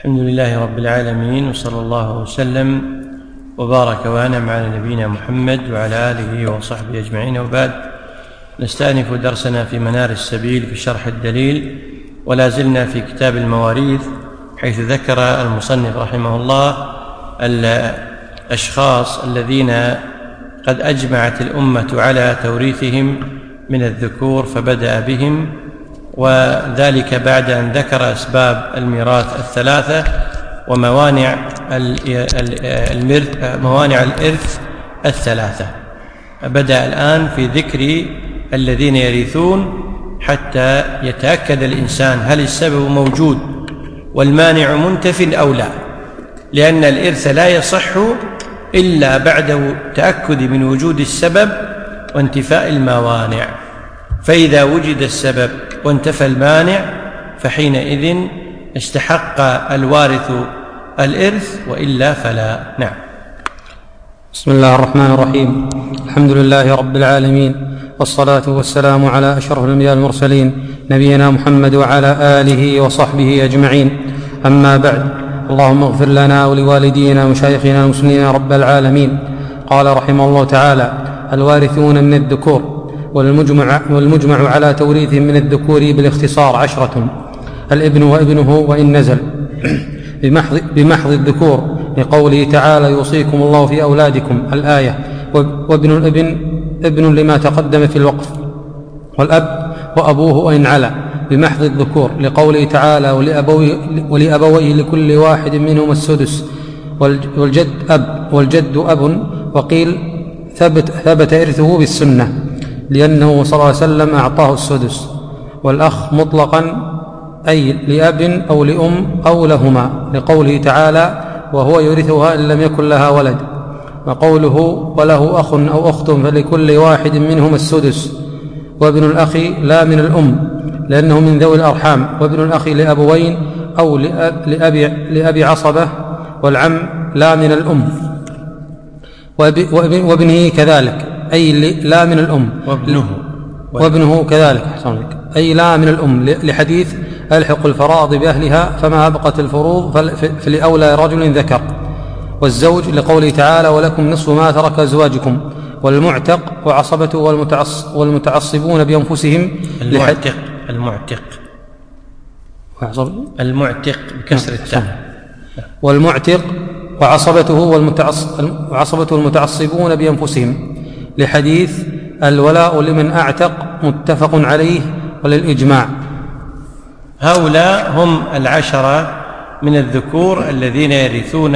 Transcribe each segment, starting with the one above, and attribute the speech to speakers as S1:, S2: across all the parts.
S1: الحمد لله رب العالمين، وصلى الله وسلم وبارك وأنعم على نبينا محمد وعلى آله وصحبه أجمعين، وبعد. نستأنف درسنا في منار السبيل في شرح الدليل، ولا زلنا في كتاب المواريث، حيث ذكر المصنف رحمه الله الأشخاص الذين قد أجمعت الأمة على توريثهم من الذكور، فبدأ بهم، وذلك بعد أن ذكر أسباب الميراث الثلاثة وموانع الإرث الثلاثة. بدأ الآن في ذكر الذين يرثون حتى يتأكد الإنسان هل السبب موجود والمانع منتف أو لا، لأن الإرث لا يصح إلا بعد تأكد من وجود السبب وانتفاء الموانع، فإذا وجد السبب وانتفى المانع فحينئذ استحق الوارث الإرث، وإلا فلا. نعم.
S2: بسم الله الرحمن الرحيم. الحمد لله رب العالمين، والصلاة والسلام على أشرف الأنبياء المرسلين، نبينا محمد وعلى آله وصحبه أجمعين. أما بعد، اللهم اغفر لنا ولوالدينا ومشايخنا المسلمين رب العالمين. قال رحمه الله تعالى: الوارثون من الذكور، والمجمع على توريثهم من الذكور بالاختصار 10: الابن وابنه وإن نزل بمحض الذكور، لقوله تعالى: يوصيكم الله في أولادكم الآية. وابن الابن ابن لما تقدم في الوقف. والأب وأبوه وإن علا بمحض الذكور، لقوله تعالى: ولأبويه لكل واحد منهم السدس. والجد أب، وقيل ثبت إرثه بالسنة لأنه صلى الله عليه وسلم أعطاه السدس. والأخ مطلقا أي لأب أو لأم أو لهما، لقوله تعالى: وهو يورثها إن لم يكن لها ولد. وقوله: وله أخ أو أخت فلكل واحد منهم السدس. وابن الأخ لا من الأم لأنه من ذوي الأرحام، وابن الأخ لأبوين أو لأب عصبة. والعم لا من الأم، وابنه كذلك أي لا من الأم، وابنه كذلك أي لا من الأم، لحديث: ألحق الفرائض بأهلها فما أبقت الفروض فلأولى رجل ذكر. والزوج لقوله تعالى: ولكم نصف ما ترك أزواجكم. والمعتق وعصبته والمتعصبون بأنفسهم.
S1: المعتق بكسر التاء.
S2: والمعتق وعصبته والمتعصبون بأنفسهم، لحديث: الولاء لمن أعتق، متفق عليه وللإجماع.
S1: هؤلاء هم 10 من الذكور الذين يرثون،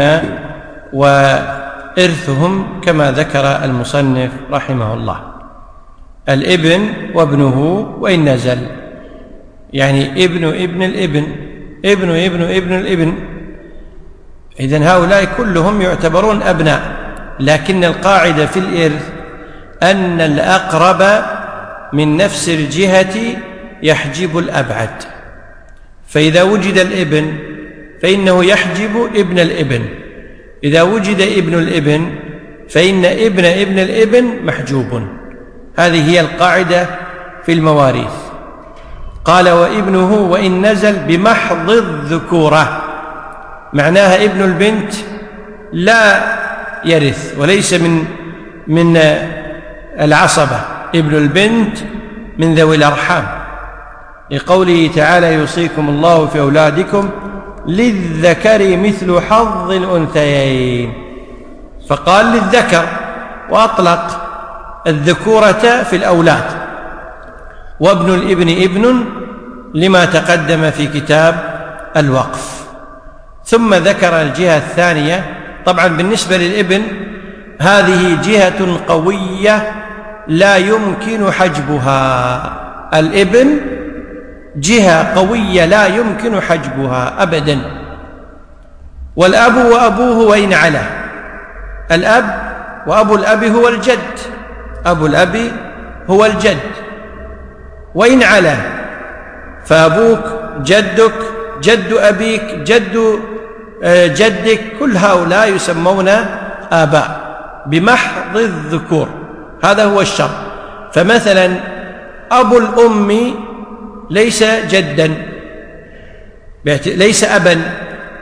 S1: وإرثهم كما ذكر المصنف رحمه الله: الابن وابنه وإن نزل، يعني ابن ابن الابن، ابن ابن ابن الابن. إذن هؤلاء كلهم يعتبرون أبناء، لكن القاعدة في الإرث أن الأقرب من نفس الجهة يحجب الأبعد، فإذا وجد الابن فإنه يحجب ابن الابن، إذا وجد ابن الابن فإن ابن ابن الابن محجوب. هذه هي القاعدة في المواريث. قال: وابنه وإن نزل بمحض الذكورة، معناها ابن البنت لا يرث وليس من العصبة، ابن البنت من ذوي الأرحام، لقوله تعالى: يوصيكم الله في أولادكم للذكر مثل حظ الأنثيين، فقال للذكر وأطلق الذكورة في الأولاد. وابن الابن ابن لما تقدم في كتاب الوقف. ثم ذكر الجهة الثانية. طبعا بالنسبة للابن هذه جهة قوية لا يمكن حجبها، الابن جهة قوية لا يمكن حجبها أبدا. والأب وأبوه وإن علا، الأب وأبو الأب هو الجد، أبو الأب هو الجد، وإن علا فأبوك جدك جد أبيك جد جدك، كل هؤلاء يسمون آباء بمحض الذكور. هذا هو الشرط. فمثلا أبو الأم ليس جدا، ليس أبا،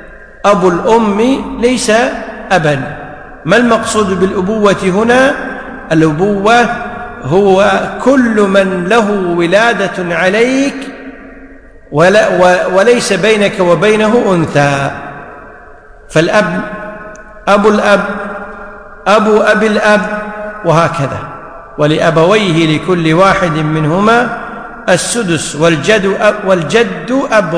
S1: أبو الأم ليس أبا. ما المقصود بالأبوة هنا؟ الأبوة هو كل من له ولادة عليك وليس بينك وبينه أنثى. فالأب أبو الأب، أبو أبي الأب، وهكذا. ولأبويه لكل واحد منهما السدس، والجد أب،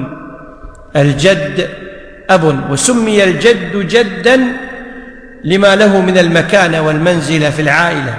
S1: الجد أب. وسمي الجد جدا لما له من المكانة والمنزلة في العائلة،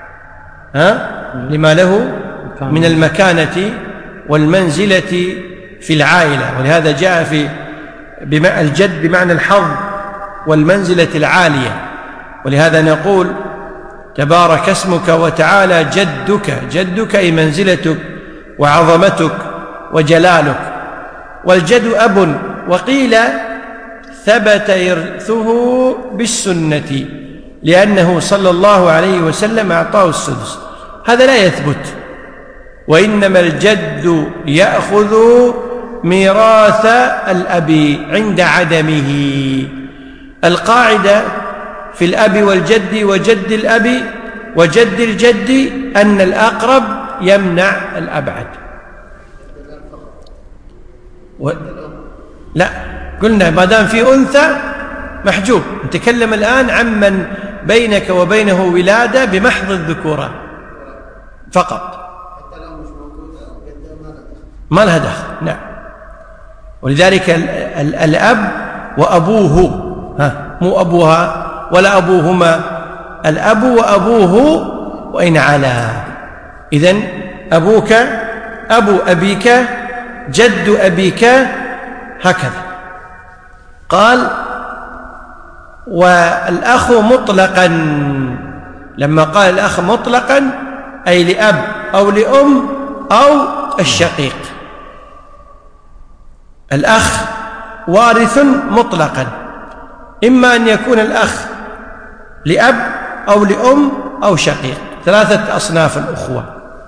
S1: لما له من المكانة والمنزلة في العائلة. ولهذا جاء في الجد بمعنى الحظ والمنزلة العالية. ولهذا نقول تبارك اسمك وتعالى جدك، جدك أي منزلتك وعظمتك وجلالك. والجد أب. وقيل ثبت إرثه بالسنة لأنه صلى الله عليه وسلم أعطاه السدس. هذا لا يثبت، وإنما الجد يأخذ ميراث الأب عند عدمه. القاعدة في الأب والجد وجد الأب وجد الجد أن الأقرب يمنع الأبعد. لا، قلنا ما دام في أنثى محجوب. نتكلم الآن عمن بينك وبينه ولادة بمحض الذكورة فقط، ما لها دخل. نعم. ولذلك الأب وأبوه، مو أبوها ولا أبوهما، الأب وأبوه وإن علا. إذن أبوك، أبو أبيك، جد أبيك، هكذا. قال والأخ مطلقا، لما قال الأخ مطلقا أي لأب أو لأم أو الشقيق. الأخ وارث مطلقا، إما أن يكون الأخ لأب أو لأم أو شقيق، ثلاثة أصناف الأخوة.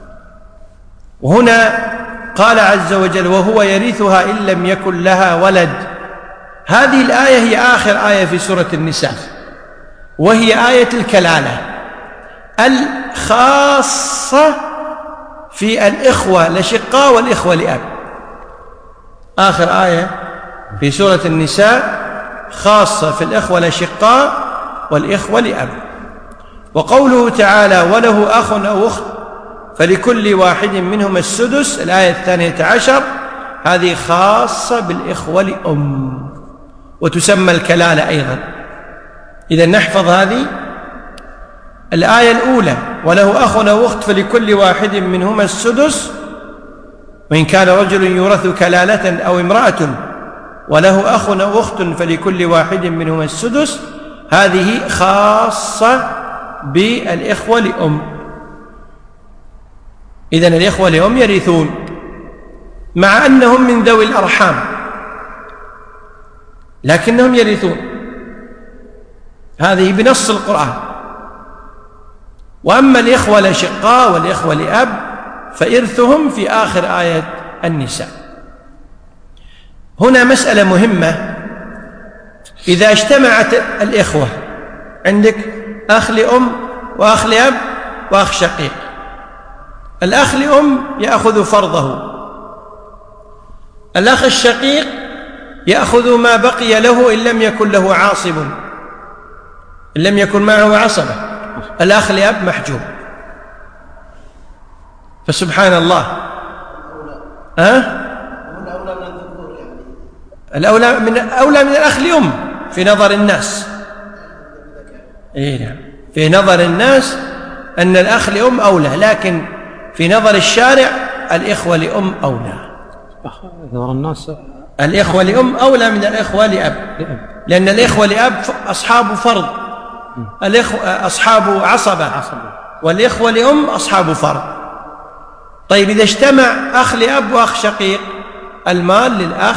S1: وهنا قال عز وجل وهو يرثها إن لم يكن لها ولد. هذه الآية هي آخر آية في سورة النساء، وهي آية الكلالة الخاصة في الإخوة الأشقاء والإخوة لأب. آخر آية في سورة النساء خاصة في الإخوة الأشقاء والإخوة لأب. وقوله تعالى وله أخ أو أخت فلكل واحد منهم السدس، الآية 12، هذه خاصة بالإخوة لأم وتسمى الكلالة أيضا. إذا نحفظ هذه الآية الأولى وله أخ أو أخت فلكل واحد منهما السدس، وإن كان رجل يورث كلالة أو امرأة وله أخ أو أخت فلكل واحد منهما السدس، هذه خاصة بالإخوة لأم. إذن الإخوة لأم يرثون مع أنهم من ذوي الأرحام، لكنهم يرثون، هذه بنص القرآن. وأما الإخوة الأشقاء والإخوة لأب فإرثهم في آخر آية النساء. هنا مسألة مهمة، إذا اجتمعت الإخوة، عندك أخ لأم وأخ لأب وأخ شقيق، الأخ لأم يأخذ فرضه، الأخ الشقيق يأخذ ما بقي له إن لم يكن له عاصب، إن لم يكن معه عصبة. الأخ لأب محجوب. فسبحان الله، الأولى من الأخ لأم في نظر الناس. في نظر الناس أن الأخ لأم أولى، لكن في نظر الشارع الإخوة لأم أولى.
S2: نظر الناس
S1: الإخوة لأم أولى من الإخوة لأب، لأن الإخوة لأب أصحاب فرض، الإخوة أصحاب عصبة، والإخوة لأم أصحاب فرض. طيب إذا اجتمع أخ لأب وأخ شقيق، المال للأخ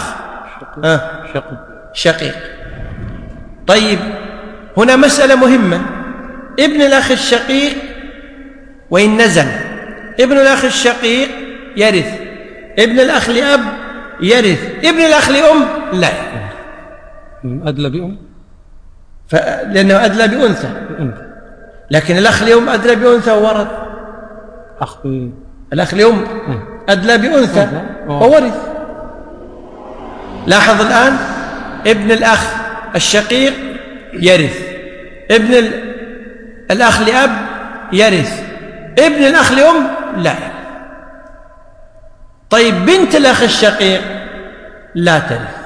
S1: شقيق. طيب هنا مسألة مهمة، ابن الأخ الشقيق وإن نزل، ابن الأخ الشقيق يرث، ابن الأخ لأب يرث، ابن الأخ لأم لا يرث.
S2: أدلى بأم،
S1: لأنه أدلى بأنثى، لكن الأخ لأم أدلى بأنثى وورث. الأخ لأم أدلى بأنثى وورث. لاحظ الآن، ابن الأخ الشقيق يرث، ابن الأخ لأب يرث، ابن الأخ لأم لا يرث. طيب بنت الأخ الشقيق لا ترث،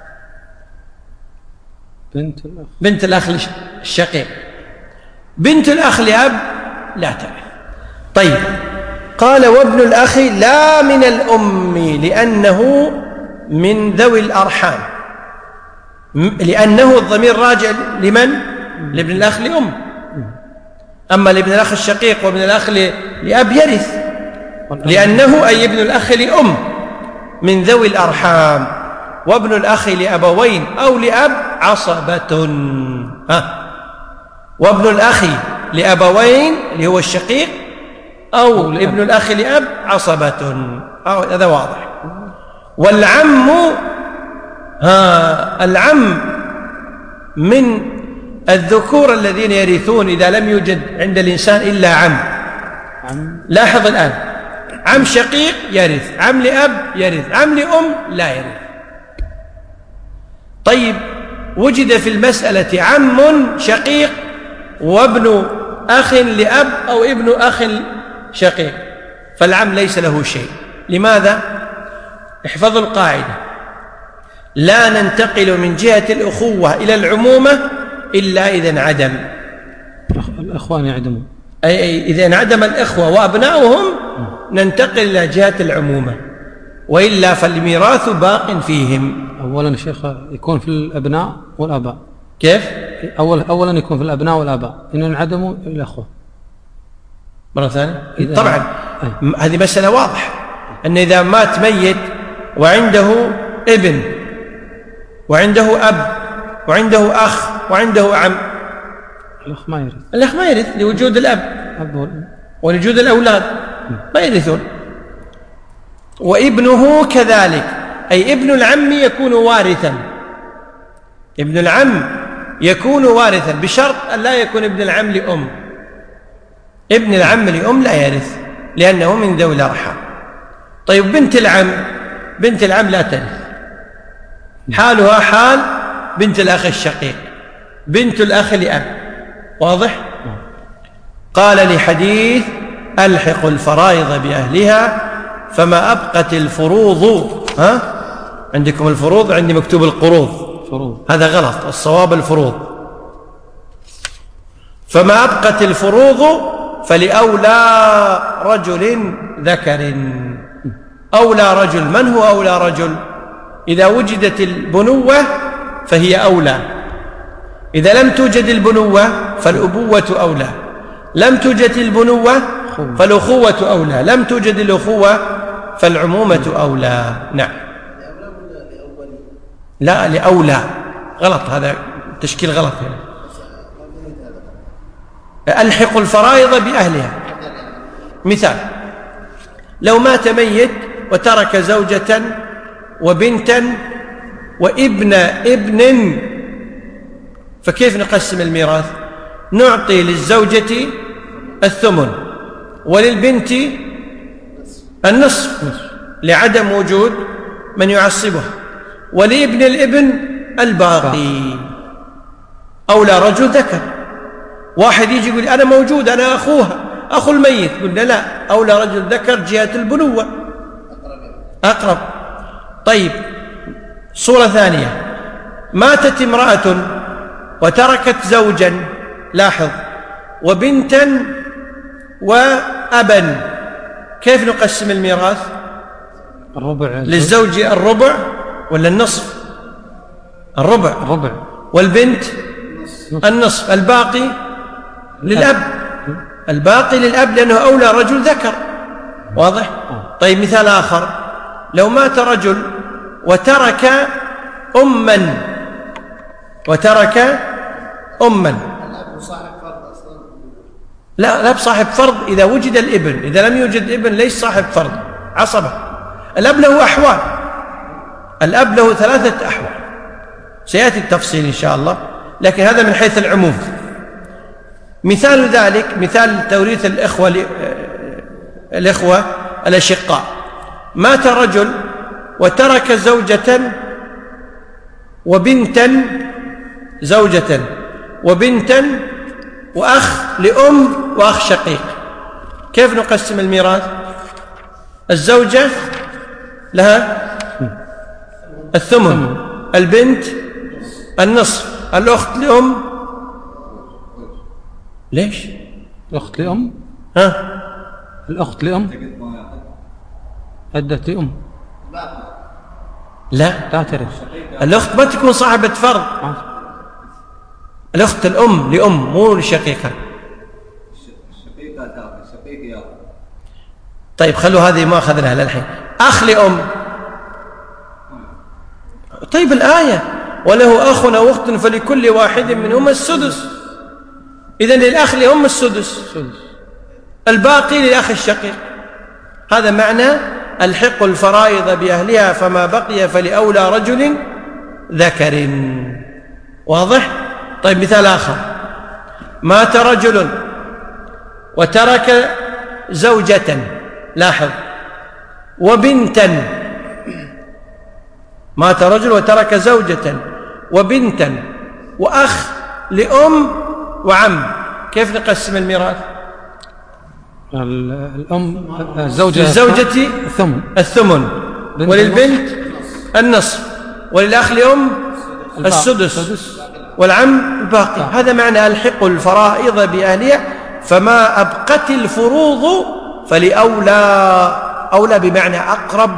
S1: بنت الأخ الشقيق. بنت الأخ لأب لا ترث. طيب قال وابن الأخ لا من الأم لأنه من ذوي الأرحام، لأنه الضمير راجع لمن؟ لابن الأخ لأم. أما لابن الأخ الشقيق وابن الأخ لأب يرث، لأنه أي ابن الأخ لأم من ذوي الأرحام، وابن الأخ لأبوين أو لأب عصبة. وابن الأخ لأبوين اللي هو الشقيق أو ابن الأخ لأب عصبة، هذا واضح. والعم العم من الذكور الذين يرثون إذا لم يوجد عند الإنسان إلا عم. لاحظ الآن، عم شقيق يرث، عم لأب يرث، عم لأم لا يرث. طيب وجد في المسألة عم شقيق وابن أخ لأب أو ابن أخ شقيق، فالعم ليس له شيء. لماذا؟ احفظوا القاعدة: لا ننتقل من جهة الأخوة إلى العمومة إلا إذا انعدم
S2: الأخوان يعدمون،
S1: أي إذا انعدم الإخوة وأبناؤهم ننتقل إلى جهة العمومة، وإلا فالميراث باق فيهم.
S2: أولا شيخ يكون في الأبناء والآباء.
S1: كيف؟
S2: أولا يكون في الأبناء والآباء، إن انعدموا الأخوة.
S1: مرة ثانية طبعا هذه مسألة واضحة، أن إذا مات ميت وعنده ابن وعنده أب وعنده أخ وعنده عم، الأخ ما يرث لوجود الأب ولوجود الأولاد ما يرثون. وابنه كذلك، أي ابن العم يكون وارثا، ابن العم يكون وارثا بشرط أن لا يكون ابن العم لأم. ابن العم لأم لا يرث لأنه من ذوي الأرحام. طيب بنت العم لا ترث، حالها حال بنت الأخ الشقيق، بنت الأخ لأب. واضح؟ قال لحديث ألحق الفرائض بأهلها فما أبقت الفروض. عندكم الفروض، عندي مكتوب القروض، هذا غلط، الصواب الفروض. فما أبقت الفروض فلأولى رجل ذكر. أولى رجل، من هو أولى رجل؟ إذا وجدت البنوة فهي أولى، إذا لم توجد البنوة فالأبوة أولى، لم توجد البنوة فالأخوة أولى، لم توجد الأخوة فالعمومة أولى. نعم. لا، لأولى، غلط، هذا تشكيل غلط هنا. ألحق الفرائض بأهلها. مثال: لو مات ميت وترك زوجة وبنتا وابن ابن، فكيف نقسم الميراث؟ نعطي للزوجة الثمن وللبنت النصف لعدم وجود من يعصبها، ولابن الابن الباقي. أولى رجل ذكر. واحد يجي يقول أنا موجود، أنا أخوها، أخو الميت، قلنا لا، أولى رجل ذكر جهة البنوة أقرب. طيب صورة ثانية: ماتت امرأة وتركت زوجا، لاحظ، وبنتا وأبا، كيف نقسم الميراث؟
S2: الربع
S1: للزوج الربع ولا النصف؟ الربع. والبنت النصف. الباقي للأب، الباقي للأب لأنه أولى رجل ذكر. واضح؟ طيب مثال آخر: لو مات رجل وترك أما، لا بصاحب فرض إذا وجد الابن، إذا لم يوجد ابن ليس صاحب فرض، عصبة. الأب له أحوال، الأب له 3 أحوال: سيأتي التفصيل إن شاء الله، لكن هذا من حيث العموم. مثال ذلك مثال توريث الإخوة الأشقاء. مات رجل وترك زوجة وبنتا وأخ لأم وأخ شقيق. كيف نقسم الميراث؟ الزوجة لها الثمن، البنت النصف، الأخت لأم ليش؟
S2: الأخت لأم؟ الأخت لأم عدة لأم
S1: لا
S2: ترث.
S1: الأخت ما تكون صاحبة فرض، الأخت الأم لأم مو لشقيقة. طيب خلوا هذه ما أخذناها للحين. أخ لأم، طيب الآية وله أخ أو أخت فلكل واحد منهما السدس، إذن للأخ لأم السدس، الباقي للأخ الشقيق. هذا معنى الحق الفرائض بأهلها فما بقي فلأولى رجل ذكر. واضح؟ طيب مثال آخر. مات رجل وترك زوجة، لاحظ، وبنتا. مات رجل وترك زوجة وبنتا وأخ لأم وعم. كيف نقسم الميراث؟
S2: الأم الزوجة
S1: للزوجة الثمن وللبنت النصف وللأخ لأم السدس والعم الباقي. هذا معنى الحق الفرائض بأهلها فما أبقت الفروض أولى بمعنى أقرب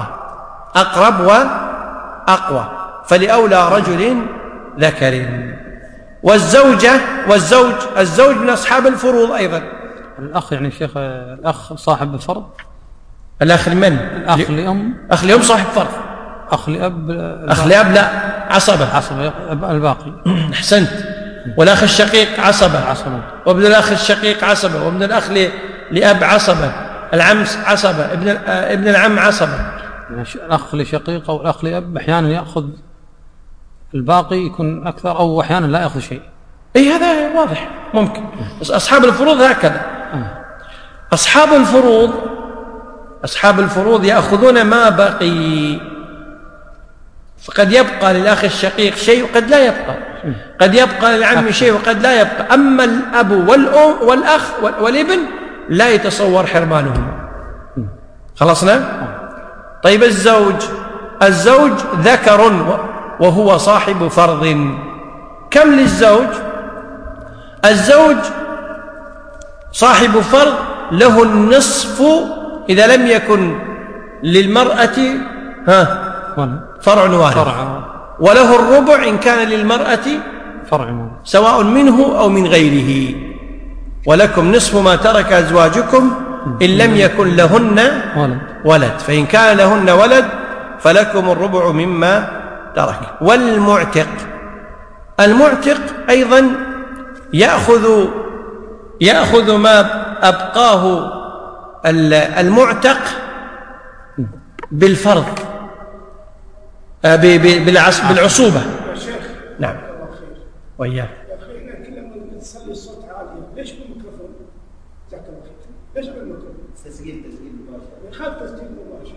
S1: وأقوى فلأولى رجل ذكر. الزوج من أصحاب الفروض أيضا.
S2: الأخ يعني شيخ الأخ صاحب الفرض.
S1: الأخ لمن؟
S2: الأخ لأم.
S1: أخ لأم صاحب فرض.
S2: أخ لأب.
S1: أخ لأب لا، عصبة
S2: الباقي.
S1: أحسنت. والأخ الشقيق عصبة، وابن الأخ الشقيق عصبة، وابن الأخ لأب عصبة، العم عصبة، ابن العم عصبة.
S2: الأخ لشقيق أو الأخ لأب أحيانا يأخذ الباقي يكون أكثر، أو أحيانا لا يأخذ شيء.
S1: أي هذا واضح ممكن. أصحاب الفروض هكذا. أصحاب الفروض يأخذون ما بقي، فقد يبقى للأخ الشقيق شيء وقد لا يبقى، قد يبقى للعم شيء وقد لا يبقى. أما الأب والأم والأخ والابن لا يتصور حرمانهما. خلصنا؟ طيب الزوج ذكر وهو صاحب فرض. كم للزوج؟ الزوج صاحب فرض له النصف إذا لم يكن للمرأة فرع وارث، وله الربع إن كان للمرأة فرع سواء منه أو من غيره. ولكم نصف ما ترك أزواجكم إن لم يكن لهن ولد، فإن كان لهن ولد فلكم الربع مما ترك. المعتق أيضا يأخذ ما أبقاه المعتق بالفرض بالعصوبة. نعم وإياه.
S3: لما تصلي الصوت عالي ليش بالميكروفون؟ جزاك الله خير. ليش بالميكروفون؟ تسجيل مباشر. يخاف تسجيل مباشر.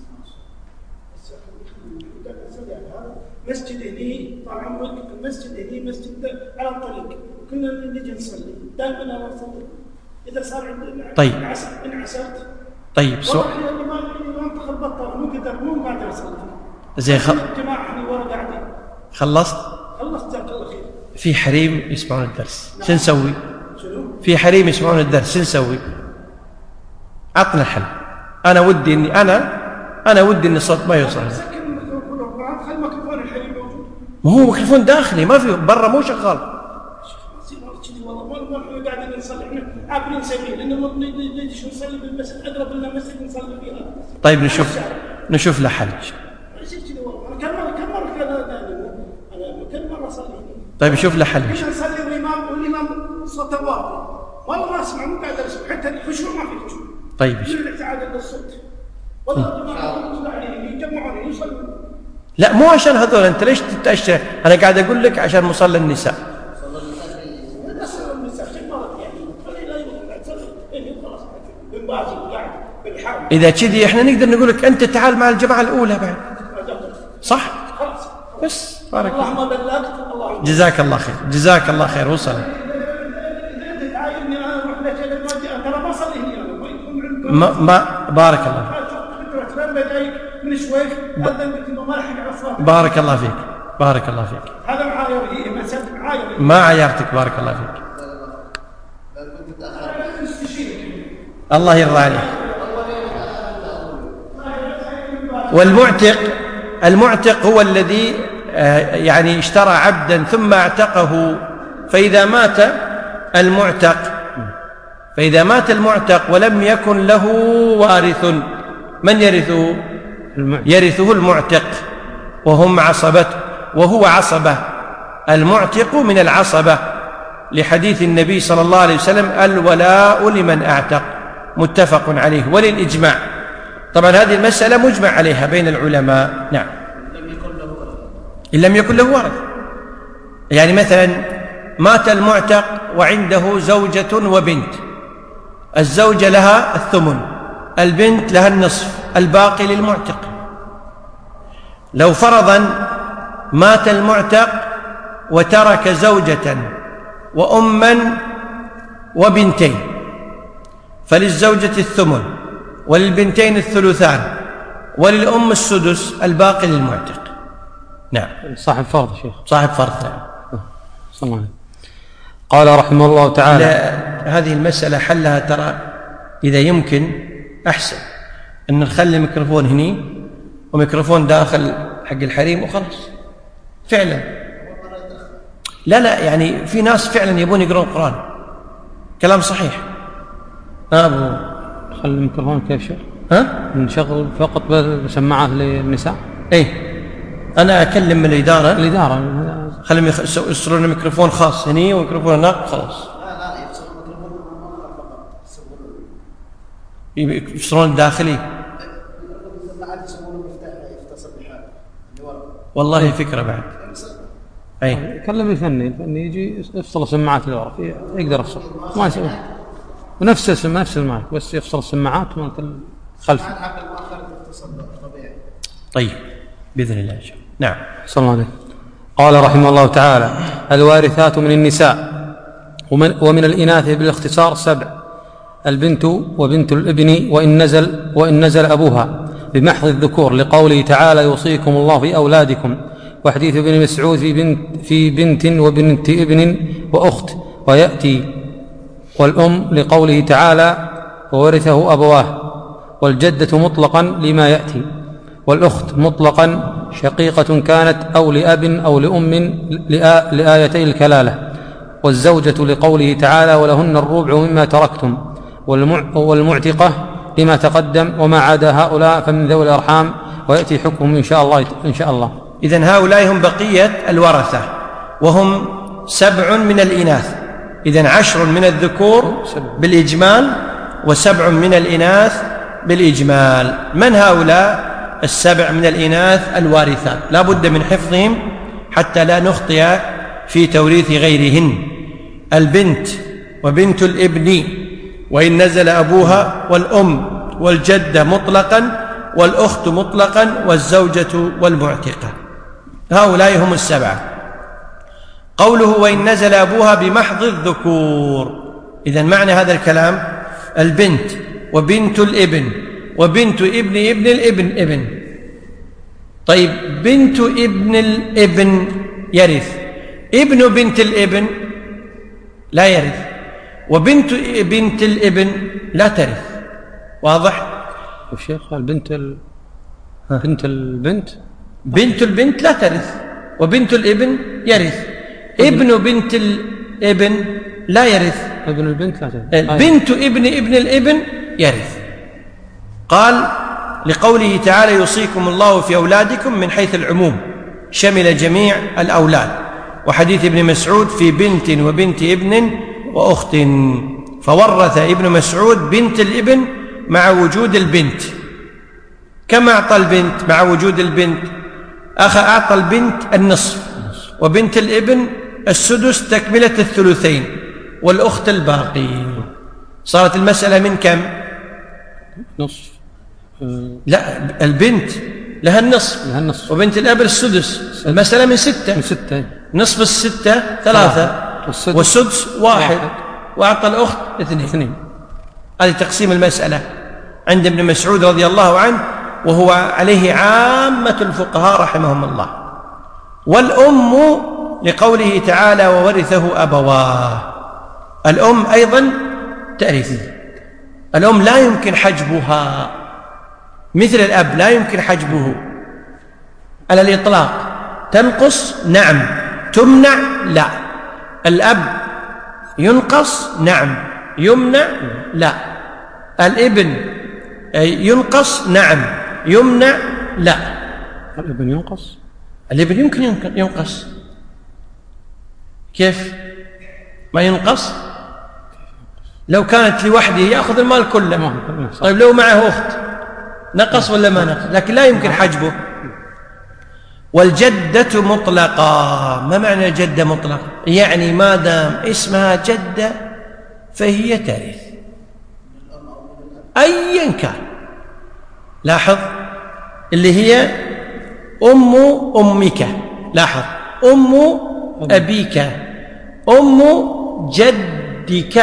S3: مسجد هني طال عمرك، المسجد هني مسجد على الطريق، كنا نجي نصلي دائما انا اصلي. اذا صار عندنا
S1: طيب
S3: انعسرت.
S1: طيب سؤال.
S3: ما انتخب بطل مو قادر اصلي.
S1: زين
S3: الجماعه احنا ورا قاعدين.
S1: خلصت جزاك الله خير. في حريم يسمعون الدرس، شو نسوي؟ في حريم يسمعون الدرس، شو نسوي؟ عطنا حل. انا ودي اني الصوت ما يوصل. ما هو ميكروفون داخلي، ما في برا، مو شغال. والله قاعدين نصلي احنا عابرين سبيل، لانه نجي نصلي بالمسجد، اقرب لنا مسجد نصلي فيها. طيب نشوف له حل. انا كم مره اصلي. طيب نشوف له حل. نصلي والامام صوته واطي، والله ما اسمع، مو قادر اسمع، حتى الخشوع ما في خشوع. طيب من الاعتعاد للصوت، والله الجماعه يجمعون يصلون. لا مو عشان هذول، أنت ليش تتأشر؟ أنا قاعد أقول لك عشان مصلى النساء. إذا كذي إحنا نقدر نقول لك أنت تعال مع الجماعة الأولى بعد، صح؟ بس بارك الله.
S3: اللهم بلغت.
S1: جزاك الله خير، جزاك الله خير. وصل. ما بارك الله. بارك الله فيك، بارك الله فيك.
S3: هذا معايا
S1: ما عايرتك، بارك الله فيك. الله يرضى عليك. المعتق هو الذي يعني اشترى عبدا ثم اعتقه، فإذا مات المعتق ولم يكن له وارث، من يرثه؟ يرثه المعتق وهم عصبته، وهو عصبة. المعتق من العصبة، لحديث النبي صلى الله عليه وسلم: الولاء لمن اعتق، متفق عليه وللإجماع. طبعا هذه المسألة مجمع عليها بين العلماء. نعم، إن لم يكن له ورث. يعني مثلا مات المعتق وعنده زوجة وبنت، الزوجة لها الثمن، البنت لها النصف، الباقي للمعتق. لو فرضا مات المعتق وترك زوجة وأما وبنتين، فللزوجة الثمن وللبنتين الثلثان وللأم السدس، الباقي للمعتق. نعم،
S2: صاحب فرض شيخ،
S1: صاحب فرض. نعم.
S2: قال رحمه الله تعالى:
S1: هذه المسألة حلها ترى إذا يمكن أحسن أن نخلي ميكروفون هني وميكروفون داخل حق الحريم وخلاص. فعلا لا يعني في ناس فعلا يبون يقرون القرآن، كلام صحيح. أبو
S2: خلي الميكروفون كيف شيء؟
S1: نشغل
S2: فقط بسماعات للنساء.
S1: أنا أكلم من الإدارة خليهم يصرون ميكروفون خاص هني وميكروفون هناك، خلاص. يفصلون الداخلي. والله فكرة بعد.
S2: كلم الفني يجي يفصل السماعات اللي ورا، يقدر يفصل، ما يسوي ونفس المايك، بس يفصل السماعات مالت الخلف.
S1: طيب بإذن الله. نعم.
S2: صلى الله عليه. قال رحمه الله تعالى: الوارثات من النساء ومن الإناث بالاختصار 7: البنت وبنت الابن وإن نزل أبوها بمحض الذكور، لقوله تعالى: يوصيكم الله في أولادكم، وحديث ابن مسعود في بنت وبنت ابن وأخت، ويأتي والأم لقوله تعالى: وورثه أبواه، والجدة مطلقا لما يأتي، والأخت مطلقا شقيقة كانت أو لأب أو لأم لآيتي الكلالة، والزوجة لقوله تعالى: ولهن الربع مما تركتم، والمعتقة لما تقدم، وما عدا هؤلاء فمن ذوي الأرحام، ويأتي حكمهم إن شاء الله.
S1: إذن هؤلاء هم بقية الورثة، وهم 7 من الإناث. إذن 10 من الذكور بالإجمال و7 من الإناث بالإجمال. من هؤلاء 7 من الإناث الوارثات؟ لا بد من حفظهم حتى لا نخطئ في توريث غيرهن: البنت وبنت الابن وإن نزل أبوها، والأم والجدة مطلقا، والأخت مطلقا، والزوجة والمعتقة. هؤلاء هم 7. قوله: وإن نزل أبوها بمحض الذكور، إذن معنى هذا الكلام: البنت وبنت الابن وبنت ابن الابن. طيب بنت ابن الابن يرث، ابن بنت الابن لا يرث، وبنت بنت الابن لا ترث. واضح؟
S2: الشيخ بنت
S1: البنت لا ترث، وبنت الابن يرث. ابن بنت الابن لا يرث،
S2: ابن البنت لا ترث.
S1: بنت ابن الابن يرث. قال: لقوله تعالى: يوصيكم الله في أولادكم، من حيث العموم شمل جميع الأولاد. وحديث ابن مسعود في بنت وبنت ابن وأخت، فورث ابن مسعود بنت الابن مع وجود البنت. كما أعطى البنت مع وجود البنت أعطى البنت النصف، وبنت الابن السدس تكملة الثلثين، والأخت الباقي. صارت المسألة من كم؟
S2: نصف.
S1: لا، البنت لها النصف وبنت الأب السدس. المسألة من 6. نصف 6 3 والسدس 1 وأعطى الأخت 2. هذه تقسيم المسألة عند ابن مسعود رضي الله عنه، وهو عليه عامة الفقهاء رحمهم الله. والأم لقوله تعالى وورثه أبواه، الأم أيضا ترث. الأم لا يمكن حجبها مثل الأب، لا يمكن حجبه على الإطلاق. تنقص نعم، تمنع لا. الأب ينقص نعم، يمنع لا. الابن ينقص نعم، يمنع لا.
S2: الابن ينقص؟
S1: الابن يمكن ينقص. كيف ما ينقص؟ لو كانت لوحده يأخذ المال كله. طيب لو معه أخت نقص ولا ما نقص؟ لكن لا يمكن حجبه. والجدة مطلقة. ما معنى الجدة مطلقة؟ يعني ما دام اسمها جدة فهي ترث أيا كان. لاحظ، اللي هي أم أمك، لاحظ، أم أبيك، أم جدك،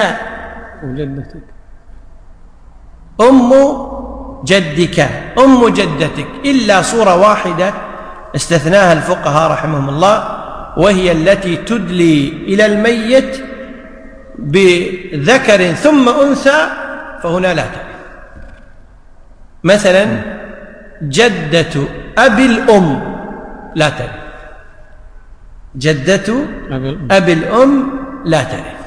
S1: أم جدك، أم جدتك، إلا صورة واحدة استثناها الفقهاء رحمهم الله، وهي التي تدلي إلى الميت بذكر ثم أنثى، فهنا لا ترث. مثلا جدة أبي الأم لا ترث، جدة أبي الأم لا ترث.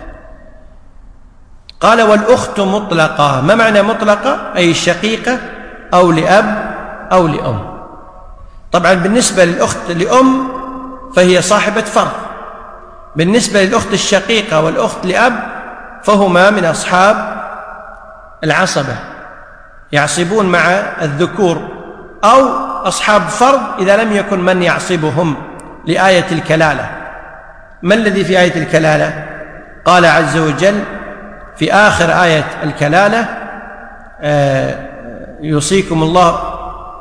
S1: قال والأخت مطلقة. ما معنى مطلقة؟ أي الشقيقة أو لأب أو لأم. طبعا بالنسبة للأخت لأم فهي صاحبة فرض، بالنسبة للأخت الشقيقة والأخت لأب فهما من أصحاب العصبة، يعصبون مع الذكور، أو أصحاب فرض إذا لم يكن من يعصبهم لآية الكلالة. ما الذي في آية الكلالة؟ قال عز وجل في آخر آية الكلالة يوصيكم الله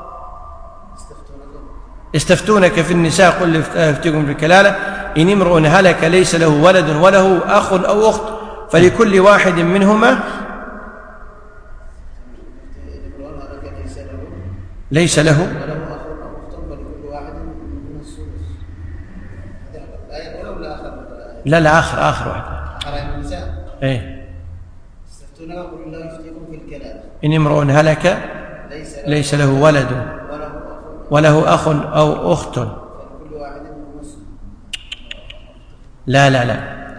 S1: يستفتونك في النساء قل يفتيكم في الكلالة إن امرؤ هلك ليس له ولد وله أخ أو أخت فلكل واحد منهما ليس له لا آخر واحد. إيه إن امرؤ هلك ليس له ولد وله أخ أو أخت. لا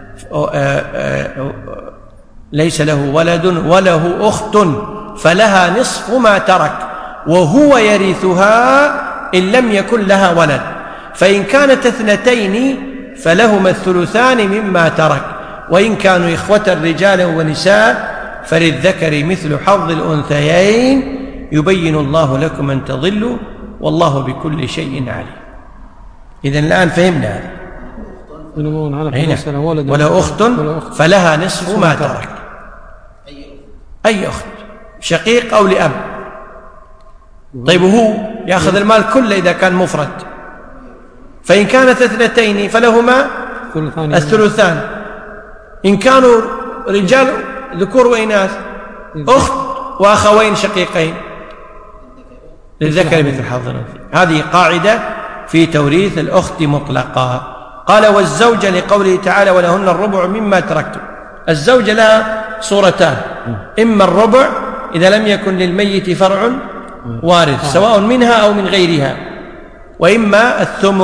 S1: ليس له ولد وله أخت فلها نصف ما ترك وهو يرثها إن لم يكن لها ولد، فإن كانت اثنتين فلهما الثلثان مما ترك، وإن كانوا إخوة رجالا ونساء فللذكر مثل حظ الأنثيين يبين الله لكم أن تضلوا والله بكل شيء عليم. إذن الآن فهمنا هذا. ولا أخت فلها نصف ما ترك. أي أخت، شقيق أو لأب. طيب هو يأخذ المال كله إذا كان مفرد، فإن كانت اثنتين فلهما الثلثان، إن كانوا رجال ذكور وإناث أخت وأخوين شقيقين للذكر مثل حظ الأنثيين. هذه قاعدة في توريث الأخت مطلقة. قال والزوجة لقوله تعالى ولهن الربع مما تركتم. الزوجة لها صورتان، إما الربع إذا لم يكن للميت فرع وارث سواء منها أو من غيرها، وإما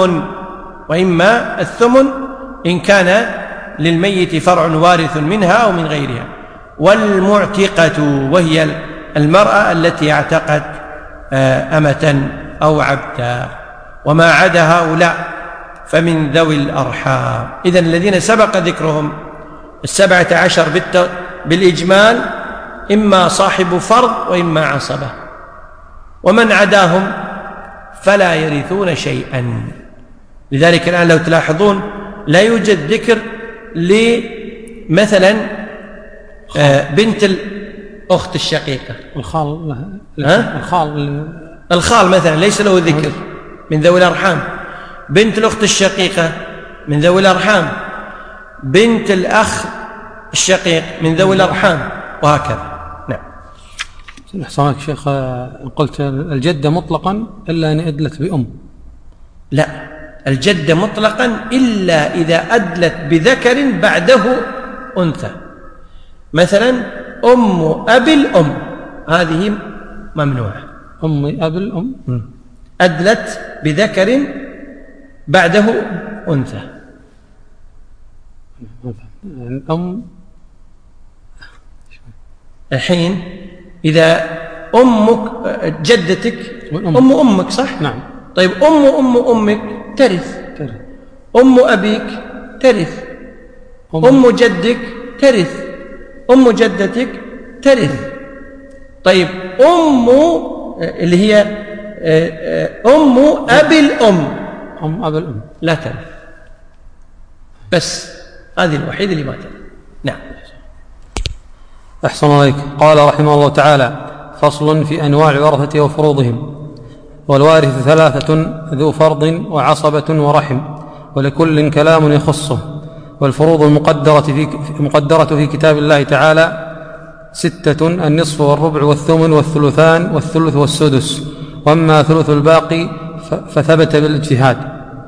S1: الثمن إن كان للميت فرع وارث منها أو من غيرها. والمعتقة وهي المرأة التي اعتقت أمة أو عبدا، وما عدا هؤلاء فمن ذوي الأرحام. إذن الذين سبق ذكرهم 17 بالإجمال إما صاحب فرض وإما عصبة، ومن عداهم فلا يرثون شيئا. لذلك الآن لو تلاحظون لا يوجد ذكر لمثلا بنت الأخت الشقيقة، الخال مثلا ليس له ذكر من ذوي الأرحام، بنت الأخت الشقيقة من ذوي الأرحام، بنت الأخ الشقيق من ذوي الأرحام، وهكذا. نعم.
S2: أحسنك شيخ، قلت الجدة مطلقا إلا أن أدلت بأم.
S1: لا، الجدة مطلقا إلا إذا أدلت بذكر بعده أنثى، مثلا أم أبي الأم، هذه ممنوعة.
S2: أم أبي الأم
S1: أدلت بذكر بعده أنثى.
S2: الأم
S1: الحين إذا أمك جدتك أم أمك، صح؟
S2: نعم.
S1: طيب أم أمك ترث، أم أبيك ترث، أم جدك ترث، أم جدتك ترث. طيب أم اللي هي أم أبي الأم،
S2: أم أبي الأم
S1: لا ترث، بس هذه الوحيدة اللي ما ترث. نعم.
S2: أحسن عليك. قال رحمه الله تعالى: فصل في أنواع الورثة وفروضهم. والوارث ثلاثة: ذو فرض وعصبة ورحم، ولكل كلام يخصه. والفروض المقدرة في كتاب الله تعالى 6: النصف والربع والثمن والثلثان والثلث والسدس، وأما ثلث الباقي فثبت بالاجتهاد.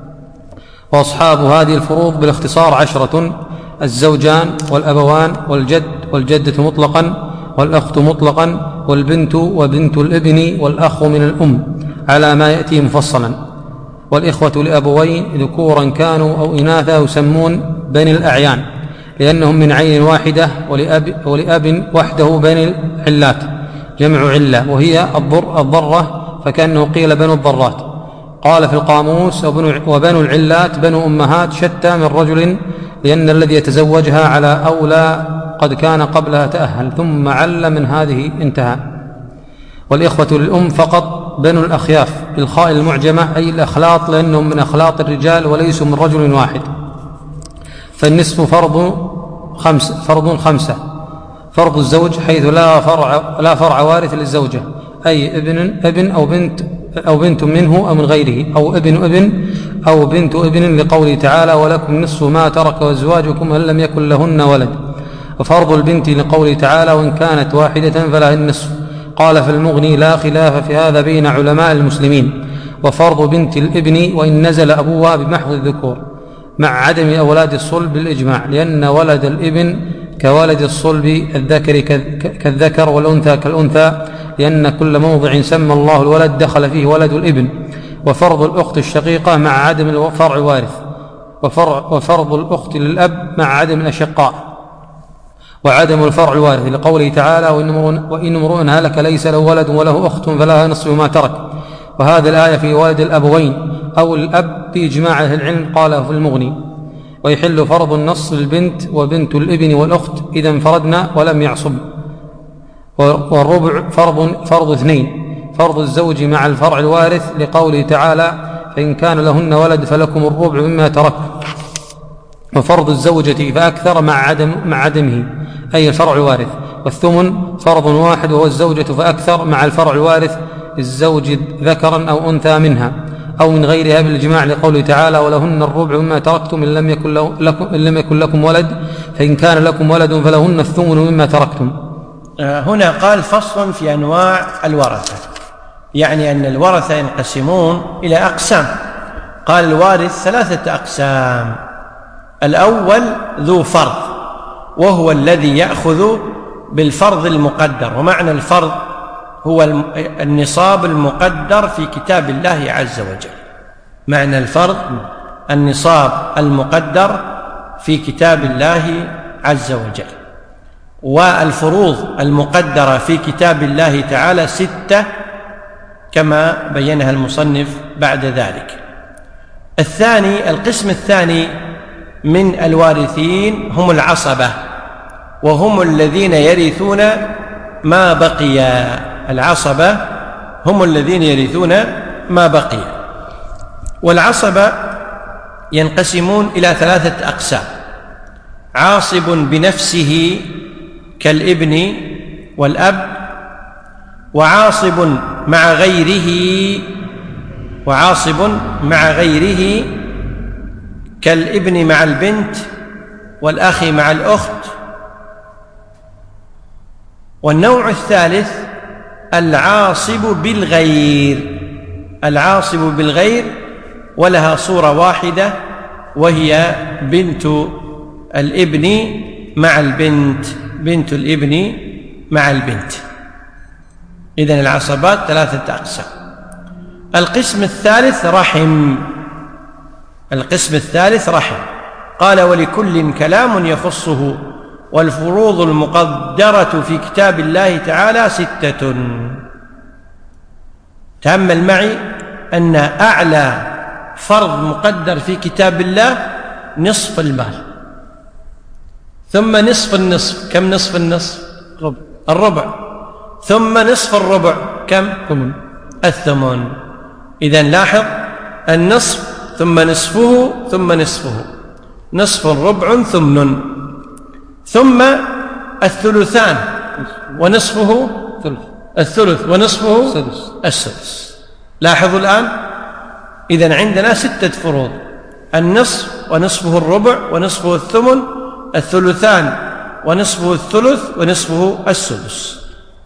S2: وأصحاب هذه الفروض بالاختصار 10: الزوجان والأبوان والجد والجدة مطلقا، والأخت مطلقا، والبنت وبنت الابن والأخ من الأم على ما يأتي مفصلا. والإخوة لأبوين ذكورا كانوا أو إناثا يسمون بني الأعيان، لأنهم من عين واحدة، ولأب وحده بني العلات جمع علة، وهي الضرة، فكأنه قيل بنو الضرات. قال في القاموس: وبنو العلات بنو أمهات شتى من رجل، لأن الذي يتزوجها على أولى قد كان قبلها تأهل، ثم عل من هذه انتهى. والإخوة للأم فقط بنو الأخياف بالخاء المعجمة، أي الأخلاط، لأنهم من أخلاط الرجال وليسوا من رجل واحد. فالنصف فرض خمسة: فرض الزوج حيث لا فرع وارث للزوجة، أي ابن أو بنت منه أو من غيره، أو ابن أو بنت ابن، لقوله تعالى: ولكم نصف ما ترك أزواجكم إن لم يكن لهن ولد. وفرض البنت لقوله تعالى: وإن كانت واحدة فلها النصف. قال في المغني: لا خلاف في هذا بين علماء المسلمين. وفرض بنت الابن وإن نزل أبوها بمحض الذكور، مع عدم أولاد الصلب بالإجماع، لأن ولد الابن كولد الصلب، الذكر كالذكر والأنثى كالأنثى، لأن كل موضع سمى الله الولد دخل فيه ولد الابن. وفرض الأخت الشقيقة مع عدم الفرع وارث، وفرض الأخت للأب مع عدم الأشقاء، وعدم الفرع الوارث، لقوله تعالى: وإن امرؤ هلك ليس له ولد وله أخت فلها نصف ما ترك. وهذه الآية في ولد الأبوين أو الأب بإجماع أهل العلم، قاله في المغني. ويحل فرض النص للبنت وبنت الابن والأخت إذا انفردنا ولم يعصب. والربع فرض 2: فرض الزوج مع الفرع الوارث، لقوله تعالى: فإن كان لهن ولد فلكم الربع مما ترك. وفرض الزوجة فأكثر مع عدمه، أي الفرع الوارث. والثمن فرض واحد، وهو الزوجة فأكثر مع الفرع الوارث، الزوج ذكرا أو أنثى منها أو من غيرها بالإجماع، لقوله تعالى: ولهن الربع مما تركتم إن لم يكن لكم ولد، فإن كان لكم ولد فلهن الثمن مما تركتم.
S1: هنا قال: فصل في أنواع الورثة، يعني أن الورثة ينقسمون إلى أقسام. قال: الوارث 3 أقسام: الأول ذو فرض، وهو الذي يأخذ بالفرض المقدر، ومعنى الفرض هو النصاب المقدر في كتاب الله عز وجل. معنى الفرض النصاب المقدر في كتاب الله عز وجل. والفروض المقدرة في كتاب الله تعالى 6 كما بينها المصنف بعد ذلك. القسم الثاني من الوارثين هم العصبة، وهم الذين يرثون ما بقي. العصبة هم الذين يرثون ما بقي. والعصبة ينقسمون إلى 3 أقسام: عاصب بنفسه كالابن والأب، وعاصب مع غيره كالابن مع البنت والأخ مع الأخت. والنوع الثالث العاصب بالغير، ولها صورة واحدة، وهي بنت الابن مع البنت. إذن العصبات 3 أقسام. القسم الثالث رحم. قال: ولكل كلام يخصه، والفروض المقدرة في كتاب الله تعالى 6. تأمل معي أن أعلى فرض مقدر في كتاب الله نصف المال، ثم نصف النصف. كم نصف النصف؟ الربع. ثم نصف الربع كم؟ الثمن. إذن لاحظ: النصف ثم نصفه ثم نصفه، نصف ربع ثمن، ثم الثلثان ونصفه الثلث ونصفه السدس. لاحظوا الآن، إذن عندنا 6 فروض: النصف ونصفه الربع ونصفه الثمن، الثلثان ونصفه الثلث ونصفه السدس.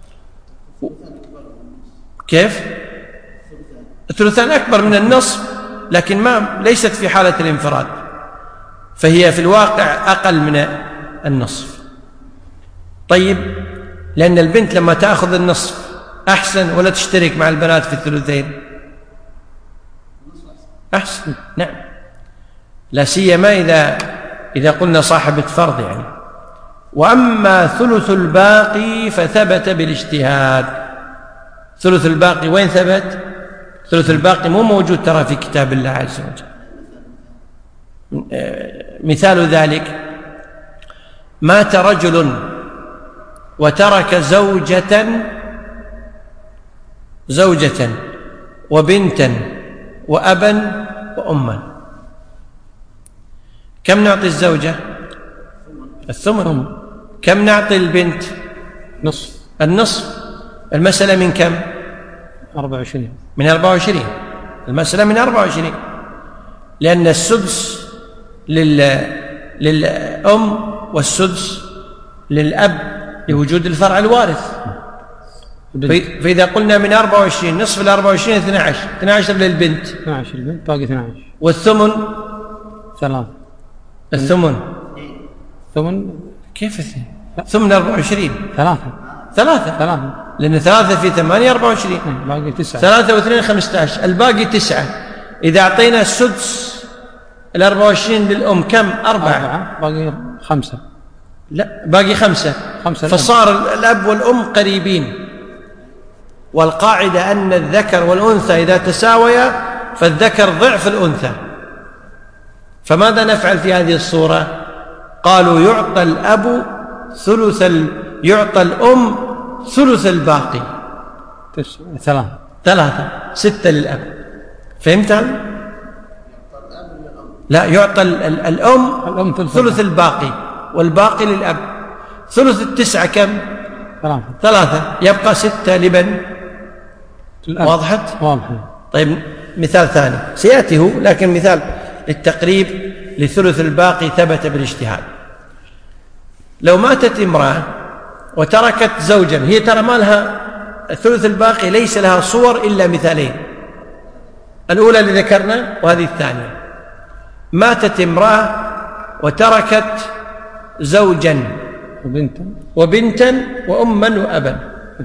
S1: كيف؟ الثلثان أكبر من النصف، لكن ليست في حالة الانفراد، فهي في الواقع أقل من النصف. طيب، لأن البنت لما تأخذ النصف أحسن ولا تشترك مع البنات في الثلثين؟ أحسن، نعم، لا سيما إذا قلنا صاحبة فرض يعني. وأما ثلث الباقي فثبت بالاجتهاد. ثلث الباقي وين ثبت؟ ثلث الباقي مو موجود ترى في كتاب الله عز وجل. مثال ذلك: مات رجل وترك زوجة وبنتا وأبا وأما. كم نعطي الزوجة؟ الثمن. كم نعطي البنت؟ النصف. المسألة من كم؟
S2: 24.
S1: من 24. المسألة من 24، لأن السدس للأم والسدس للأب لوجود الفرع الوارث. فإذا قلنا من 24، نصف 24 12 للبنت،
S2: 12 للبنت، باقي 12.
S1: والثمن
S2: 3.
S1: الثمن
S2: كيف
S1: 2؟ ثمن 24 3 لأن 3 في 8 24،
S2: باقي 9.
S1: 3 و2 15، الباقي 9. إذا أعطينا السدس 24 للأم كم؟ 4.
S2: باقي 5.
S1: لا، باقي 5. فصار الأب والأم قريبين. والقاعدة أن الذكر والأنثى إذا تساويا فالذكر ضعف الأنثى. فماذا نفعل في هذه الصورة؟ قالوا: يعطى الأب يعطى الأم ثلث الباقي. 3 6 للأب. فهمت؟ لا، يعطى الأم ثلث الباقي، والباقي للأب. ثلث 9 كم؟ 3. يبقى 6 لبن. واضحت؟ طيب، مثال ثاني سيأتي هو، لكن مثال للتقريب لثلث الباقي ثبت بالاجتهاد. لو ماتت امرأة وتركت زوجا، هي ترى ما لها الثلث الباقي، ليس لها صور إلا مثالين: الأولى اللي ذكرنا، وهذه الثانية. ماتت امرأة وتركت زوجا وبنتا وأما وأبا.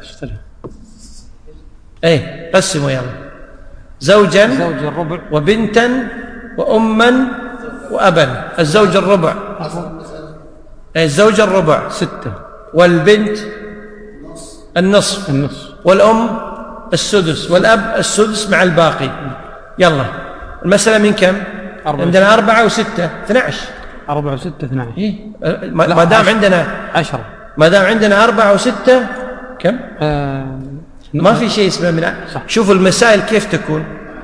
S1: قسموا يلا: زوجا
S2: الربع،
S1: وبنتا وأما وأبا. الزوج الربع، الزوج الربع 6، والبنت النصف، والأم السدس، والأب السدس مع الباقي. يلا، المسألة من كم؟ عندنا 4 و6 12.
S2: 4 و6 12.
S1: ما دام عندنا
S2: 10.
S1: ما دام عندنا 4 و6 كم؟ ما في شيء اسمه من. شوفوا المسائل كيف تكون.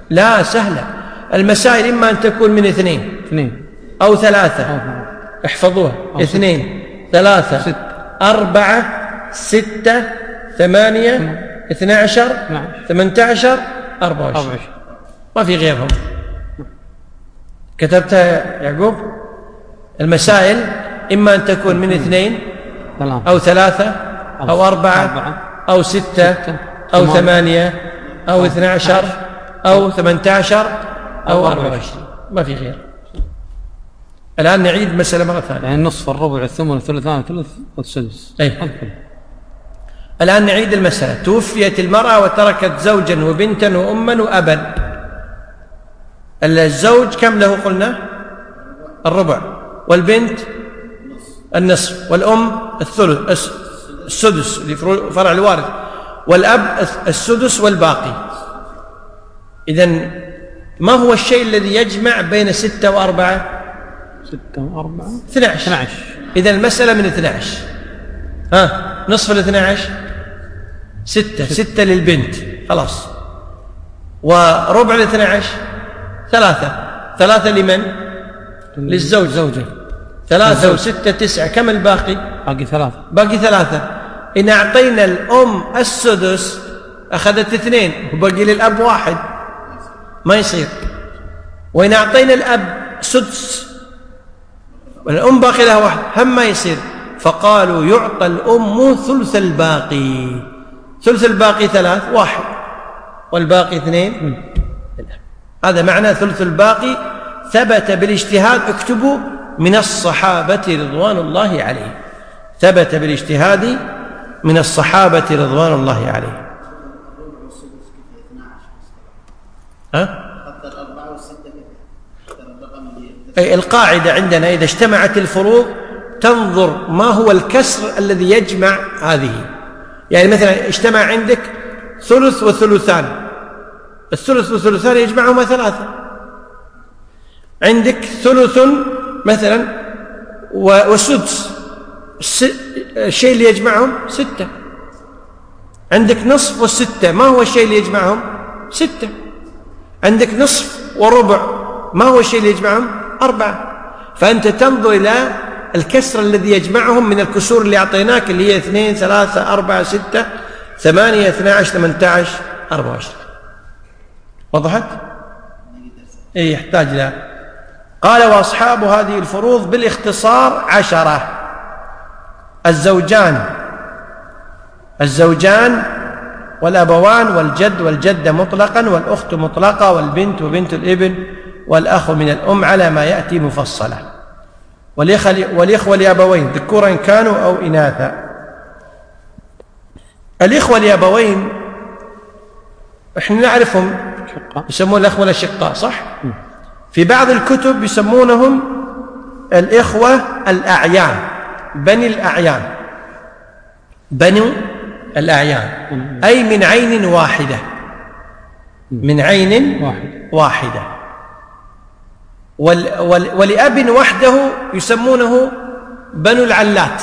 S1: لا سهلة. المسائل إما أن تكون من 2 أو 3. احفظوها: 2 3 4 6 8 12 18 24. ما في غيرهم. كتبتها يا يعقوب؟ المسائل إما أن تكون من 2 أو 3 أو 4 أو 6 أو 8 أو 12 أو 18 أو 24. ما في غير. الآن نعيد مسألة مرة ثانية.
S2: يعني النصف والربع والثمن والثلثان والثلث والسدس.
S1: الآن نعيد المسألة. توفيت المرأة وتركت زوجا وبنتا وأما وأبا. الزوج كم له قلنا؟ الربع، والبنت النصف، والأم الثلث السدس لفرع الوارث، والأب السدس والباقي. إذن ما هو الشيء الذي يجمع بين 6 و4؟ 12. إذن المسألة من 12. نصف 12 6 للبنت خلاص. وربع 12 3 لمن؟ للزوجة. 3 و6 9. كم الباقي؟ باقي 3. إن أعطينا الأم السدس أخذت 2 وبقي للأب 1، ما يصير. وإن أعطينا الأب سدس والأم باقي لها 1 هم ما يصير. فقالوا يعطى الأم ثلث الباقي. ثلث الباقي 3 1 والباقي 2. هذا معنى ثلث الباقي. ثبت بالاجتهاد. اكتبوا: من الصحابة رضوان الله عليه. ثبت بالاجتهاد من الصحابة رضوان الله عليه. القاعدة عندنا إذا اجتمعت الفروض تنظر ما هو الكسر الذي يجمع هذه. يعني مثلا اجتمع عندك ثلث وثلثان، الثلث والثلثان يجمعهما 3. عندك ثلث مثلا وسدس، الشيء اللي يجمعهم 6. عندك نصف و6، ما هو الشيء اللي يجمعهم؟ 6. عندك نصف وربع، ما هو الشيء اللي يجمعهم؟ 4. فأنت تنظر إلى الكسر الذي يجمعهم من الكسور اللي أعطيناك، اللي هي 2 3 4 6 8 12 18 24. وضحت؟ يحتاج إلى. قال: وأصحاب هذه الفروض بالاختصار 10: الزوجان والأبوان والجد والجدة مطلقا، والأخت مطلقة، والبنت وبنت الابن، والأخ من الأم على ما يأتي مفصلة، والإخوة لأبوين ذكورا كانوا أو إناثا. الإخوة لأبوين إحنا نعرفهم يسمون الأخوة الأشقاء، صح؟ في بعض الكتب يسمونهم الإخوة الأعيان، بني الأعيان، بنو الأعيان، أي من عين واحدة، من عين واحدة. ولأب وحده يسمونه بنو العلات.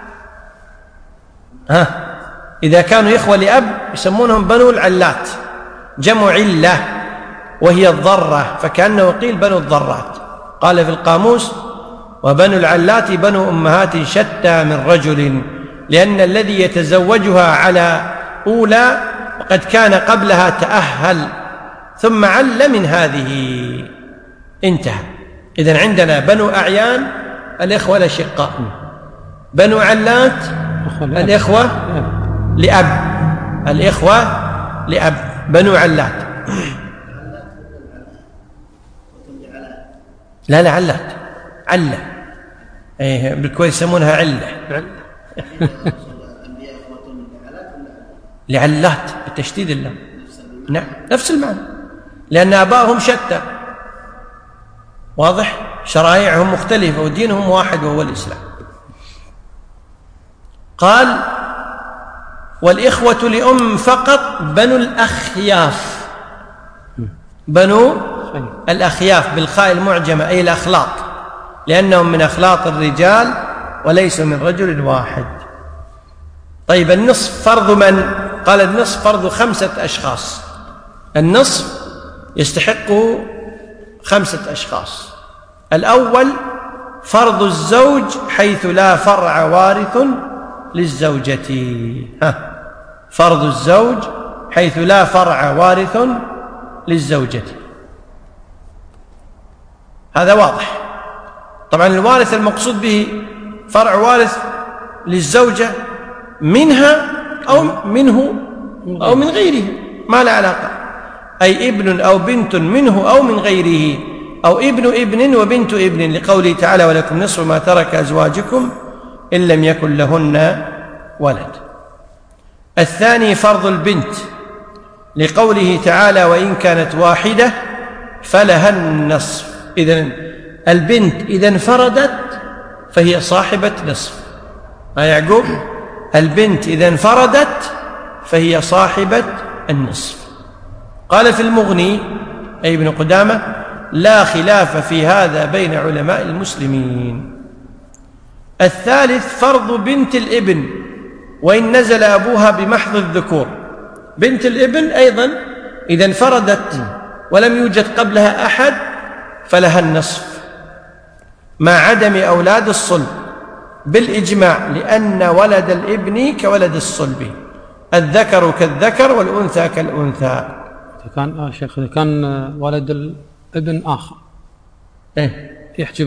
S1: إذا كانوا إخوة لأب يسمونهم بنو العلات، جمع علة وهي الضرة، فكأنه قيل بنو الضرات. قال في القاموس: وبنو العلات بنو أمهات شتى من رجل، لأن الذي يتزوجها على أولى وقد كان قبلها تأهل ثم عل من هذه. انتهى. إذن عندنا بنو أعيان الإخوة الأشقاء، بنو علات الإخوة لأب، الإخوة لأب بنو علات. لا علات، علة. بالكويت يسمونها علة. لعلات بالتشديد اللام. نعم نفس المعنى، لأن آبائهم شتى، واضح؟ شرائعهم مختلفة ودينهم واحد وهو الإسلام. قال: والإخوة لأم فقط بنو الأخياف، بنو الأخياف بالخاء المعجمة، أي الأخلاط، لأنهم من أخلاط الرجال وليسوا من رجل واحد. طيب النصف فرض من؟ قال: النصف فرض 5 أشخاص. النصف يستحقه 5 أشخاص. الأول فرض الزوج حيث لا فرع وارث للزوجة. فرض الزوج حيث لا فرع وارث للزوجة، هذا واضح. طبعا الوارث المقصود به فرع وارث للزوجة منها أو منه أو من غيره، ما لا علاقة، أي ابن أو بنت منه أو من غيره، أو ابن ابن وبنت ابن، لقوله تعالى ولكم نصف ما ترك أزواجكم إن لم يكن لهن ولد. الثاني فرض البنت، لقوله تعالى وإن كانت واحدة فلها النصف. إذن البنت إذا انفردت فهي صاحبة نصف. يعقوب البنت إذا انفردت فهي صاحبة النصف. قال في المغني أي ابن قدامة لا خلاف في هذا بين علماء المسلمين. الثالث فرض بنت الابن وإن نزل أبوها بمحض الذكور. بنت الابن أيضا إذا انفردت ولم يوجد قبلها أحد فلها النصف مع عدم أولاد الصلب بالإجماع، لأن ولد الابن كولد الصلب، الذكر كالذكر والأنثى كالأنثى.
S2: كان شيخ إذا كان ولد الابن آخر يحجب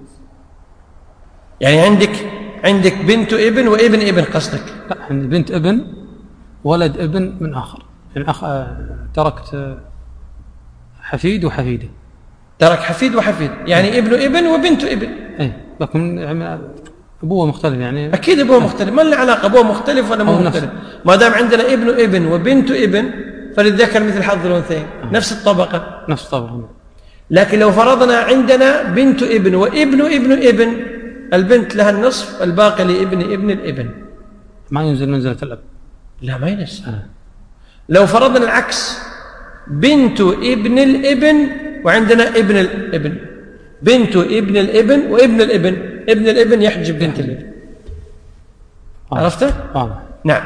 S1: يعني عندك بنت ابن وابن ابن قصدك؟
S2: لا، بنت ابن ولد ابن من آخر، يعني تركت حفيد وحفيدة.
S1: ترك حفيد وحفيد، يعني ابن ابن وبنت ابن.
S2: لكن يعني أبوه مختلف، يعني
S1: أكيد أبوه مختلف، ما له علاقة أبوه مختلف ولا مو مختلف. ما دام عندنا ابن ابن وبنت ابن فللذكر مثل حظ الأنثيين، نفس الطبقة. لكن لو فرضنا عندنا بنت ابن وابن ابن ابن، البنت لها النصف، الباقي لابن ابن الابن.
S2: ما ينزل منزلة الأب؟
S1: لا ما ينزل. لو فرضنا العكس، بنت ابن الابن وعندنا ابن الابن، بنت ابن الابن وابن الابن، ابن الابن يحجب بنت الابن. عرفته؟ نعم.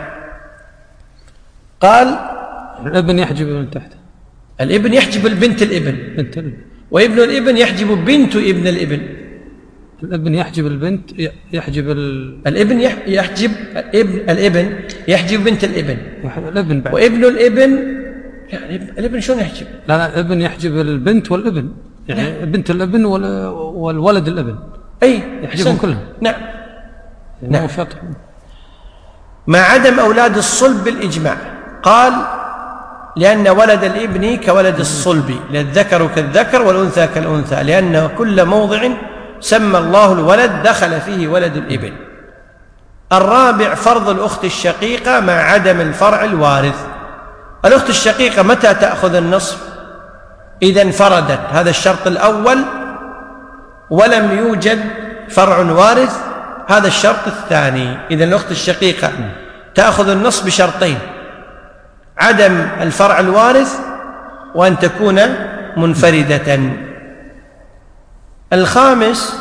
S1: قال
S2: الابن يحجب من تحته،
S1: الابن يحجب البنت الابن، وابن الابن يحجب بنت ابن الابن.
S2: الابن يحجب البنت، يحجب
S1: الابن يحجب الابن يحجب بنت الابن،
S2: الابن بعد.
S1: وابن الابن يعني الابن شلون يحجب؟
S2: لا الابن يحجب البنت والابن، يعني بنت الابن والولد الابن، يحجبهم كلهم.
S1: نعم. مع عدم أولاد الصلب بالإجماع. قال لأن ولد الابن كولد الصلب، للذكر كالذكر والأنثى كالأنثى، لأن كل موضع سمى الله الولد دخل فيه ولد الابن. الرابع فرض الأخت الشقيقة مع عدم الفرع الوارث. الأخت الشقيقة متى تأخذ النصف؟ إذا انفردت، هذا الشرط الأول، ولم يوجد فرع وارث، هذا الشرط الثاني. إذن الأخت الشقيقة تأخذ النصف بشرطين: عدم الفرع الوارث وأن تكون منفردة. الخامس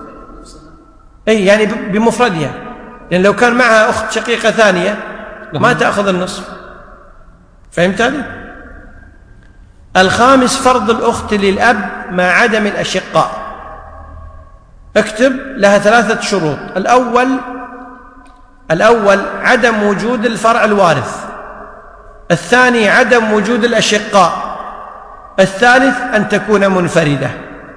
S1: يعني بمفردها، لأن لو كان معها أخت شقيقة ثانية ما تأخذ النصف. فهمت هذه؟ الخامس فرض الأخت للأب مع عدم الأشقاء. اكتب لها 3 شروط. الأول عدم وجود الفرع الوارث، الثاني عدم وجود الأشقاء، الثالث أن تكون منفردة.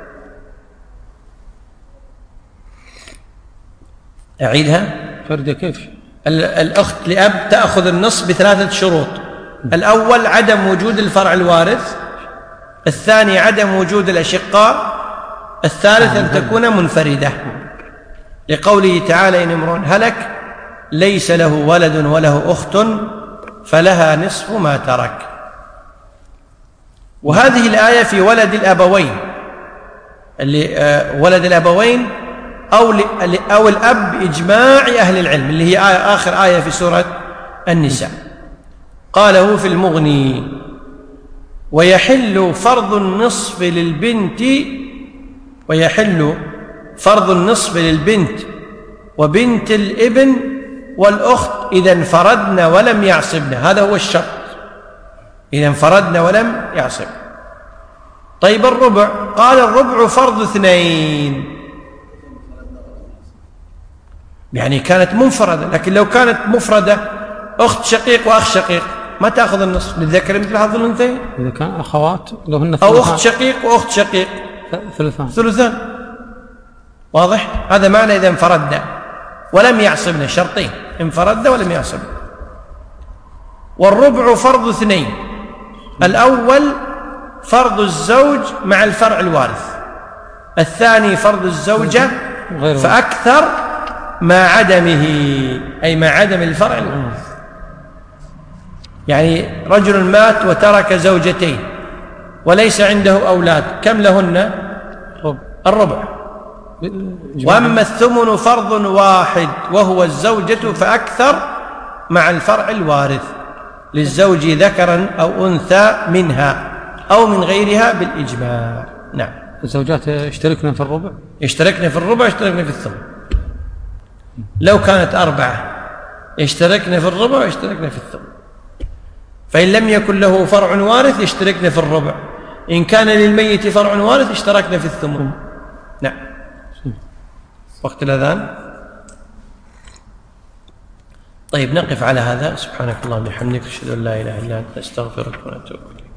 S1: أعيدها.
S2: فردة كيف؟
S1: الأخت لأب تأخذ النصف ب3 شروط. الأول عدم وجود الفرع الوارث، الثاني عدم وجود الأشقاء، الثالث أن تكون منفردة، لقوله تعالى إن امرؤ هلك ليس له ولد وله أخت فلها نصف ما ترك. وهذه الآية في ولد الأبوين، اللي ولد الأبوين أو الأب بإجماع أهل العلم، اللي هي آخر آية في سورة النساء. قاله في المغني: ويحل فرض النصف للبنت وبنت الابن والأخت إذا انفردن ولم يعصبن. هذا هو الشرط، إذا انفردن ولم يعصب. طيب الربع، قال الربع فرض 2، يعني كانت منفردة. لكن لو كانت مفردة أخت شقيق وأخ شقيق ما تأخذ النصف، للذكر مثل حظ الأنثيين.
S2: إذا كان أخوات لهن
S1: أو أخت شقيق وأخت شقيق ثلثان. واضح؟ هذا معنى إذا انفرد ولم يعصبنا، شرطين: انفرد ولم يعصب. والربع فرض 2، الأول فرض الزوج مع الفرع الوارث، الثاني فرض الزوجة فأكثر مع عدمه، أي مع عدم الفرع الوارث. يعني رجل مات وترك زوجتين وليس عنده أولاد، كم لهن؟ الربع. وأما الثمن فرض واحد وهو الزوجة فأكثر مع الفرع الوارث، للزوج ذكرا أو أنثى منها أو من غيرها بالإجماع. نعم.
S2: الزوجات يشتركن في الربع؟
S1: يشتركن في الربع، يشتركن في الثمن. لو كانت 4 يشتركن في الربع ويشتركن في الثمن. فإن لم يكن له فرع وارث يشتركن في الربع، إن كان للميت فرع وارث اشتركن في الثمن. نعم. وقت الأذان. طيب نقف على هذا. سبحانك اللهم وبحمدك، أشهد أن لا إله إلا أنت، أستغفرك ونتوب إليك.